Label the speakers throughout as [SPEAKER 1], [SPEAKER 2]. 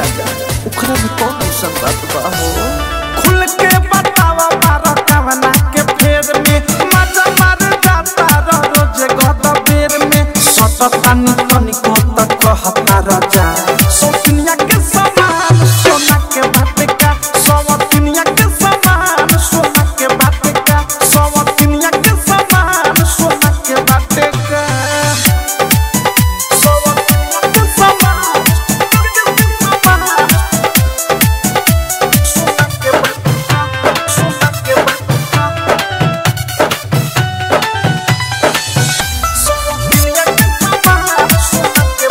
[SPEAKER 1] राजा उखरा में कौन ऐसा बात बा हो।
[SPEAKER 2] खुल के बतावा बारा कवना के फेर में मजा मार जाता रोज गद बेर में सततानी तनी को तक कहता राजा सोनिया के समान सोना के बात का सोनिया के समान सोना के बात का सोनिया के समान सोना के बात का सोनिया के समान सोना के बात सोना के सोनिया के समान सोना के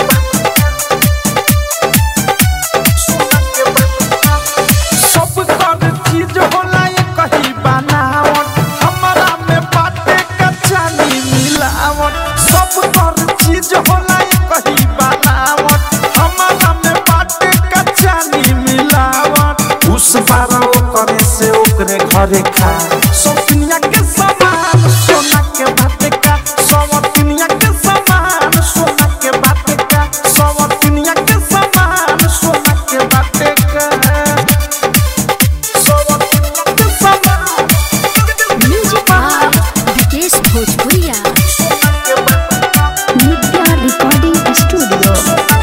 [SPEAKER 2] सब कर चीज होला ये कहीं बनावट हमारा में बाटे कचानी मिलावट सब कर चीज होला ये कहीं बनावट हमारा में बाटे कचानी मिलावट उस बार करे से ओकरे घरे खा सोनिया के समान सोना के बात का सोनिया के समान सोना के बात का सोनिया के समान सोना के बात का
[SPEAKER 3] म्यूजिक बाय विकेश भोजपुरिया, नित्या रिकॉर्डिंग स्टूडियो।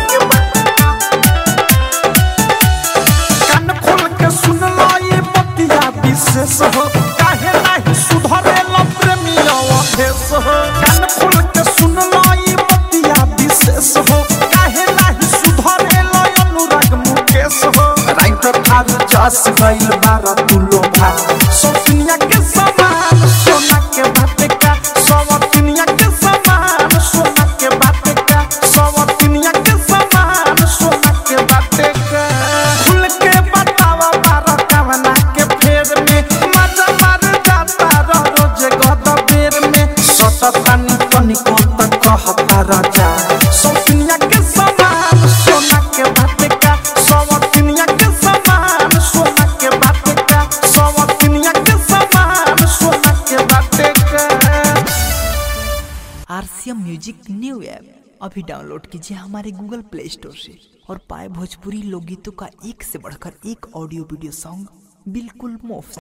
[SPEAKER 2] कान खोल के सुन लो ये बतिया विशेष हो काहे नहीं सुधरे लो प्रेमिया अभेस हो कान खोल के सुन लो ये बतिया विशेष हो काहे नहीं सुधरे लो अनुराग मुकेश हो राइटर थार जस गइल बारा तुलो भा सोनिया के समान सोना के बात का सोनिया के समान सोना के बात का सोनिया के समान सोना के बात का खुल के बतावा बारा कवना के फेर में मजा मार जाता रोज गद बेर में सततानी तनी को तक कहता राजा सोनिया के समान सोना के बात का सोनिया के समान सोना के बात का सोनिया के समान सोना के बात का।
[SPEAKER 1] आरसीएम म्यूजिक न्यू ऐप अभी डाउनलोड कीजिए हमारे गूगल प्ले स्टोर से और पाए भोजपुरी लोकगीतों का एक से बढ़कर एक ऑडियो वीडियो सॉन्ग बिल्कुल मुफ्त।